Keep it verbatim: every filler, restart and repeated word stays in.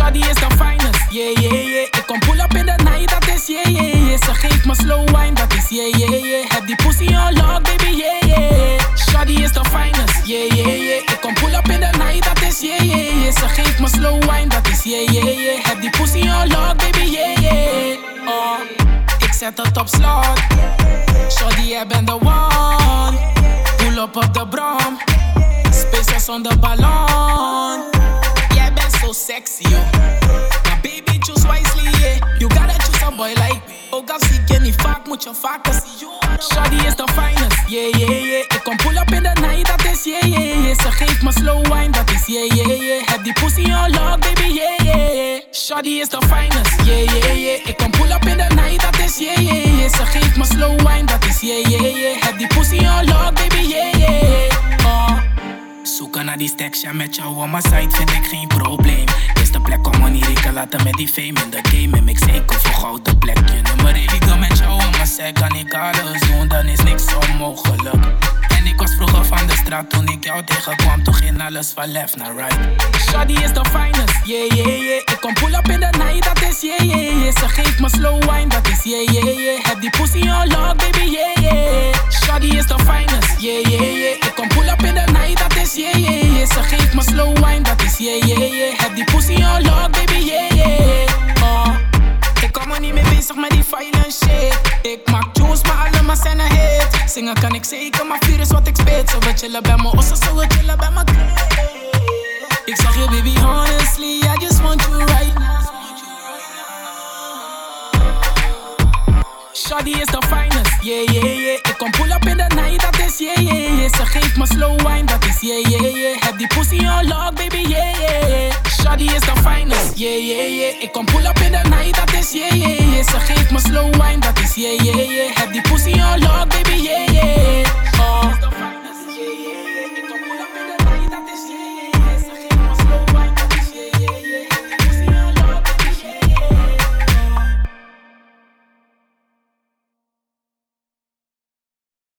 Shawty is the finest, yeah, yeah, yeah. Ik kom pull up in the night, dat is yeah, yeah, yeah. Ze geeft me slow wine, dat is yeah, yeah, yeah. Heb die pussy on lock, baby, yeah, yeah. Shawty is the finest, yeah, yeah, yeah. Ik kom pull up in the night, dat is yeah, yeah, yeah. Ze geeft me slow wine, dat is yeah, yeah, yeah. Heb die pussy on lock, baby, yeah, yeah. Oh, ik zet het op slot. Shawty, jij bent the one. Pull up op de brom. Spaces zonder ballon. Jij bent zo sexy, yo. Maar baby, choose wisely, yeah. You gotta choose a boy like me. Ook al zie ik je niet vaak, moet je vaker zien. Shawty is the finest, yeah, yeah, yeah. Ik kom pull up in the night, dat is yeah, yeah, yeah. Ze geeft me slow wine, dat is yeah, yeah, yeah. Heb die pussy on lock, baby, yeah, yeah, yeah. Shawty is the finest, yeah, yeah, yeah. Ik kom pull up in the night, dat is yeah, yeah, yeah. Ze geeft me slow wine, dat is yeah, yeah, yeah. Heb die pussy on lock, baby, yeah, yeah. Oh. Zoeken naar die stacks, ja, met jou on my side vind ik geen probleem. Is de plek om onirieke laten met die fame in de game. En ik zeker voor gouden plekje. Nummer één, ik met jou on my side. Kan ik alles doen, dan is niks onmogelijk. En ik was vroeger van de straat toen ik jou tegenkwam. Toen ging alles van left naar right. Shawty is the finest, yeah, yeah, yeah. Ik kom pull up in the night, dat is yeah, yeah, yeah. Ze geeft me slow wine, dat is yeah, yeah, yeah. Heb die pussy on lock, baby, yeah, yeah. Shawty is the finest, yeah, yeah, yeah. Ik kom pull up in the night, dat is yeah, yeah, yeah. Ze geeft me slow wine, dat is yeah, yeah, yeah. Heb die pussy on lock, baby, yeah, yeah. Oh. Ik kom er niet mee bezig met die violent shit. Ik maak tunes, maar allemaal zijn een hit. Zingen kan ik zeker, maar vuur is wat ik spit. Zo we chillen bij me ossen, zo we chillen bij me kid. Ik zeg je baby honestly, I just want you right now. Shawty is the finest, yeah, yeah, yeah. Ik kom pull up in the night, dat is yeah, yeah, yeah. Ze geeft me slow wine, dat is yeah, yeah, yeah. Heb die pussy on lock, baby, yeah, yeah, yeah. Shawty is the finest, yeah, yeah, yeah. Ik kom pull up in the night, dat is yeah, yeah, yeah. Ze geeft me slow wine, dat is yeah, yeah, yeah. Heb die pussy on lock, baby, yeah, yeah. Oh.